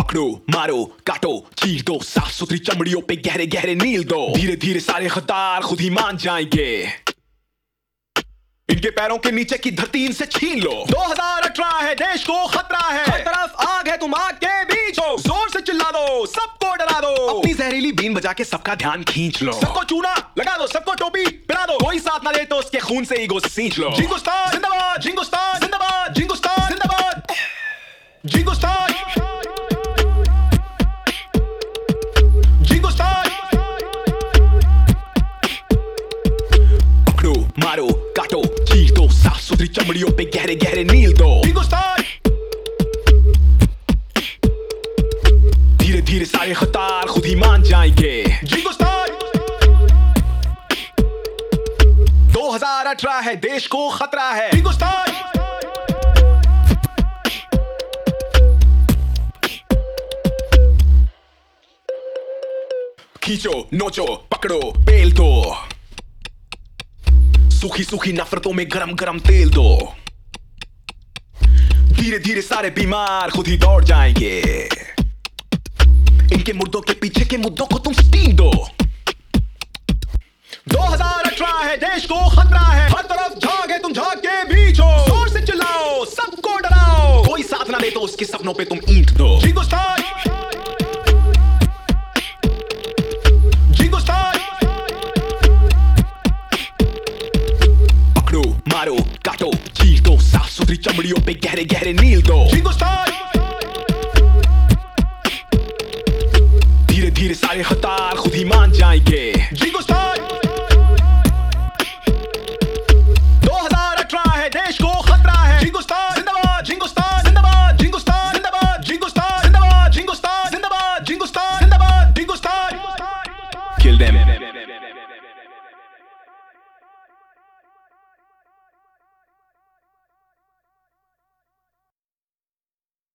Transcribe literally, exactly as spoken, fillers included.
पकड़ो मारो काटो चीर दो, साफ सुथरी चमड़ियों पे गहरे गहरे नील दो। धीरे धीरे सारे खतार खुद ही मान जाएंगे, इनके पैरों के नीचे की धरती इनसे छीन लो। दो हज़ार अठारह है, देश को खतरा है, हर तरफ आग है, तुम आग के बीच हो। जोर से चिल्ला दो, सबको डरा दो, अपनी जहरीली बीन बजा के सबका ध्यान खींच लो। सबको चूना लगा दो, सबको टोपी पहना दो, कोई साथ ना दे तो उसके खून से ईगो सींच लो। जिंगुस्तान जिंदाबाद, जिंगुस्तान जिंदाबाद, जिंगुस्तान जिंदाबाद, जिंगुस्तान जिंगुस्तान। पकड़ो मारो काटो चीर दो, साफ सुथरी चमड़ियों पे गहरे गहरे नील दो। हिंदुस्तान धीरे धीरे सारे खतार खुद ही मान जाएंगे। हिंदुस्तान दो हज़ार अठारह है, देश को खतरा है। हिंदुस्तान खींचो नोचो पकड़ो पेल दो, सूखी सूखी नफरतों में गरम गरम तेल दो। धीरे धीरे सारे बीमार खुद ही दौड़ जाएंगे, इनके मुर्दों के पीछे के मुद्दों को तुम स्टीम दो। दो हज़ार अठारह है, देश को खतरा है, हर तरफ झाग है, तुम झाग के बीच हो। जोर से चिल्लाओ, सबको डराओ, कोई साथ ना दे तो उसके सपनों पे तुम ईंट दो। हिंदुस्तान मारो काटो चीर दो, साफ सुथरी चमड़ियों पे गहरे गहरे नील दो। हिंदुस्तान धीरे धीरे सारे खतार